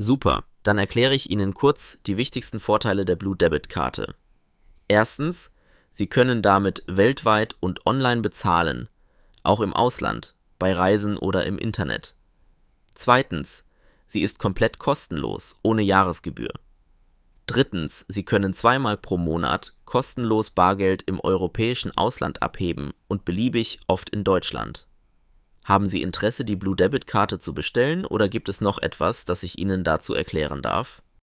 Super, dann erkläre ich Ihnen kurz die wichtigsten Vorteile der Blue Debit Karte. Erstens, Sie können damit weltweit und online bezahlen, auch im Ausland, bei Reisen oder im Internet. Zweitens, sie ist komplett kostenlos, ohne Jahresgebühr. Drittens, Sie können zweimal pro Monat kostenlos Bargeld im europäischen Ausland abheben und beliebig oft in Deutschland. Haben Sie Interesse, die Blue Debit Karte zu bestellen oder gibt es noch etwas, das ich Ihnen dazu erklären darf?